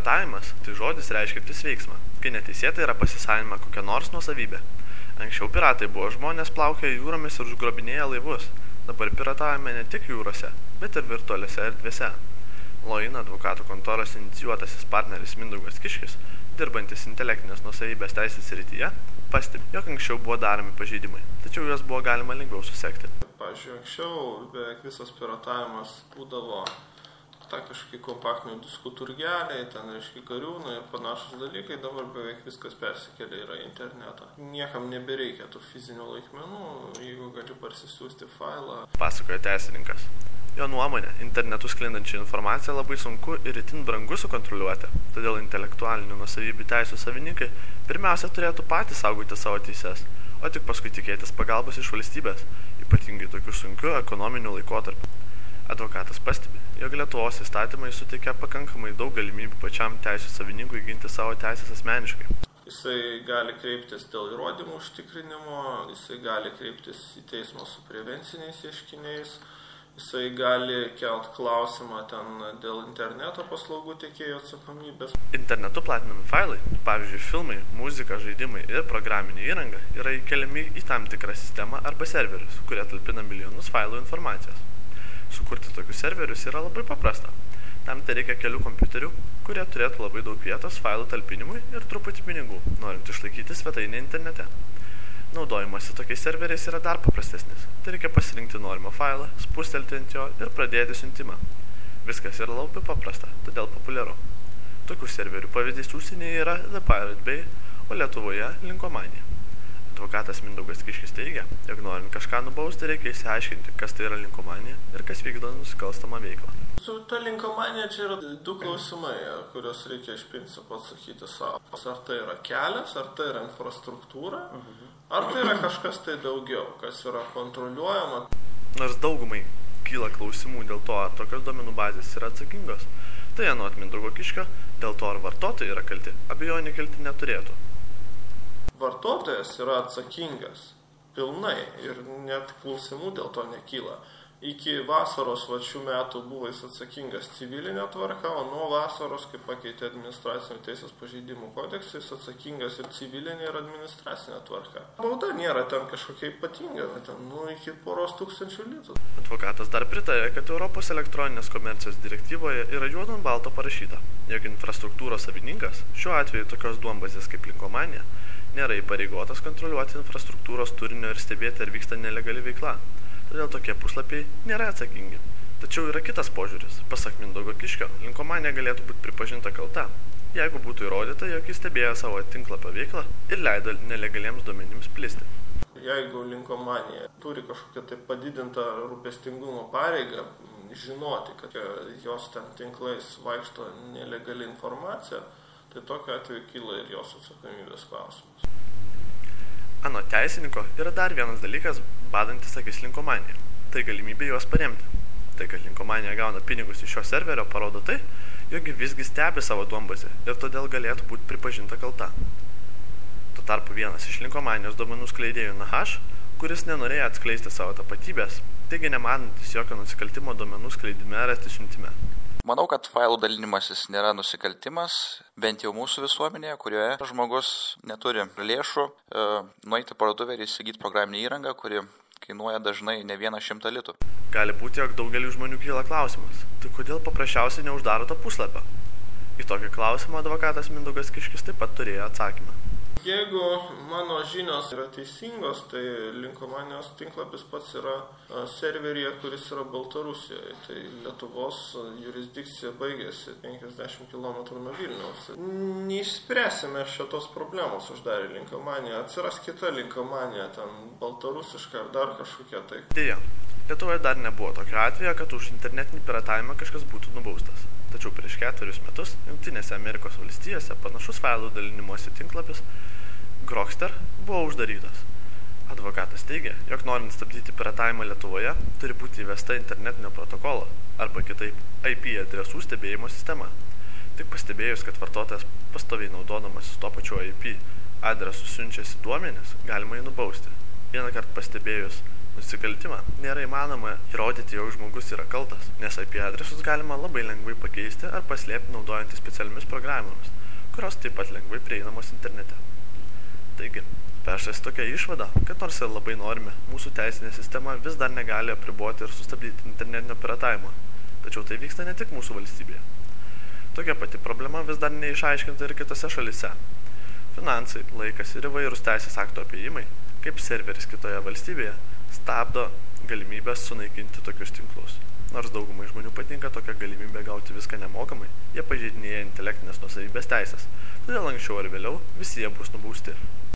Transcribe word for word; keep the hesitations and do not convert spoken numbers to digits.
Piratavimas – tai žodis reiškiantis veiksmą, kai neteisėtai yra pasisavinama kokia nors nuosavybė. Anksčiau piratai buvo žmonės plaukioję jūromis ir užgrobinėję laivus. Dabar piratavime ne tik jūrose, bet ir virtualiose erdvėse. Loin advokatų kontoros inicijuotasis partneris Mindaugas Kiškis, dirbantis intelektinės nuosavybės teisės srityje, pastebi, jog anksčiau buvo daromi pažeidimai, tačiau juos buvo galima lengviau susekti. Pavyzdžiui, anksčiau beveik visas piratavimas būdavo ta kažkokie kompaktinių diskų turgeliai, ten reiškia kariūnai ir panašus dalykai, dabar beveik viskas persikėlė yra į internetą. Niekam nebereikia tų fizinių laikmenų, jeigu gali parsisiųsti failą. Pasakoja teisininkas. Jo nuomonė, internetu sklindančią informaciją labai sunku ir itin brangu sukontroliuoti, todėl intelektualinių nuosavybių teisių savininkai pirmiausia turėtų patys saugoti savo teises, o tik paskui tikėtis pagalbos iš valstybės, ypatingai tokiu sunkiu ekonominiu laikotarpiu. Advokatas pastebi, jog Lietuvos įstatymai suteikia pakankamai daug galimybių pačiam teisių savininkui ginti savo teisės asmeniškai. Jisai gali kreiptis dėl įrodymų užtikrinimo, jisai gali kreiptis į teismą su prevenciniais ieškiniais, jisai gali kelt klausimą ten dėl interneto paslaugų tiekėjų atsakomybės. Internetu platinami failai, pavyzdžiui, filmai, muzika, žaidimai ir programinė įranga yra įkeliami į tam tikrą sistemą arba serverius, kurie talpina milijonus failų informacijos. Sukurti tokius serverius yra labai paprasta. Tam tai reikia kelių kompiuterių, kurie turėtų labai daug vietos failų talpinimui ir truputį pinigų, norint išlaikyti svetainę internete. Naudojimasi tokiais serveriais yra dar paprastesnis. Tai reikia pasirinkti norimą failą, spustelti ant jo ir pradėti siuntimą. Viskas yra labai paprasta, todėl populiaru. Tokių serverių pavyzdys užsienyje yra The Pirate Bay, o Lietuvoje Linkomanija. Advokatas Mindaugas Kiškis teigia, jog norint kažką nubausti, reikia išsiaiškinti, kas tai yra linkomanija ir kas vykdo nusikalstamą veiklą. Su ta linkomanija čia yra du klausimai, kuriuos reikia iš principo atsakyti savo. Ar tai yra kelias, ar tai yra infrastruktūra, ar tai yra kažkas tai daugiau, kas yra kontroliuojama. Nors daugumai kyla klausimų dėl to, ar tokios duomenų bazės yra atsakingos, tai anot Mindaugo Kiškio, dėl to ar vartotojai yra kalti, abejonių kelti neturėtų. Vartotojas yra atsakingas pilnai ir net klausimų dėl to nekyla. Iki vasaros va šių metų buvo jis atsakingas civilinė tvarka, o nuo vasaros, kai pakeitė administracinio teisės pažeidimų kodeksą, jis atsakingas ir civilinė ir administracinė tvarka. Bauda nėra ten kažkokia ypatinga, ten nu iki poros tūkstančių litų. Advokatas dar pritarė, kad Europos elektroninės komercijos direktyvoje yra juodu ant balto parašyta, jog infrastruktūros savininkas, šiuo atveju tokios duombazės kaip linkomanija, nėra įpareigotas kontroliuoti infrastruktūros turinio ir stebėti, ar vyksta nelegali veikla. Todėl tokie puslapiai nėra atsakingi. Tačiau yra kitas požiūris. Pasak Mindaugo Kiškio, linkomanija galėtų būti pripažinta kalta, jeigu būtų įrodyta, jog jis stebėjo savo tinklapio veiklą ir leido nelegaliems duomenims plisti. Jeigu linkomanija turi kažkokią tai padidintą rūpestingumo pareigą, žinoti, kad jos ten tinklais vaikšto nelegali informacija, tai tokiu atveju kyla ir jos atsakomybės klausimas. Anot teisininko yra dar vienas dalykas, badantis akis linkomanija. Tai galimybė juos paremti. Tai, kad linkomanija gauna pinigus iš šio serverio, parodo tai, jog visgi stebi savo duombazę ir todėl galėtų būti pripažinta kalta. Tuo tarpu vienas iš linkomanijos duomenų skleidėjų Nahash, kuris nenorėjo atskleisti savo tapatybės, taigi nemanantis jokio nusikaltimo duomenų skleidime rasti siuntime. Manau, kad failų dalinimasis nėra nusikaltimas, bent jau mūsų visuomenėje, kurioje žmogus neturi lėšų e, nueiti parduotuvę ir įsigyti programinę įrangą, kuri kainuoja dažnai ne vieną šimtą litų. Gali būti, jog daugeliu žmonių kyla klausimas, tai kodėl paprasčiausiai neuždaro to puslapio? Į tokį klausimą advokatas Mindaugas Kiškis taip pat turėjo atsakymą. Jeigu mano žinios yra teisingos, tai linkomanijos tinklapis pats yra serveryje, kuris yra Baltarusijoje. Tai Lietuvos jurisdikcija baigėsi penkiasdešimt kilometrų nuo Vilniaus. Neišspręsime šitos problemos uždarę linkomaniją. Atsiras kita linkomanija, ten baltarusiška ar dar kažkokia tai. Deja, Lietuvoje dar nebuvo tokio atvejo, kad už internetinį piratavimą kažkas būtų nubaustas. Tačiau prieš ketverius metus Jungtinėse Amerikos valstijose panašus failų dalinimosi tinklapis Grokster buvo uždarytas. Advokatas teigia, jog norint stabdyti piratavimą Lietuvoje, turi būti įvesta internetinio protokolo arba kitaip I P adresų stebėjimo sistema. Tik pastebėjus, kad vartotojas pastoviai naudodamasis to pačiu I P adresu siunčiasi duomenis, galima jį nubausti. Vieną kartą pastebėjus nusikaltimą, nėra įmanoma įrodyti, jog žmogus yra kaltas, nes I P adresus galima labai lengvai pakeisti ar paslėpti naudojantis specialiomis programomis, kurios taip pat lengvai prieinamos internete. Taigi, peršasi tokia išvada, kad nors ir labai norime, mūsų teisinė sistema vis dar negali apriboti ir sustabdyti internetinio piratavimo, tačiau tai vyksta ne tik mūsų valstybėje. Tokia pati problema vis dar neišaiškinta ir kitose šalyse. Finansai, laikas ir įvairūs teisės akto apėjimai, kaip serveris kitoje valstybėje, stabdo galimybės sunaikinti tokius tinklus. Nors daugumai žmonių patinka tokia galimybė gauti viską nemokamai, jie pažeidinėja intelektinės nuosavybės teisės, todėl anksčiau ar vėliau visi jie bus nubausti.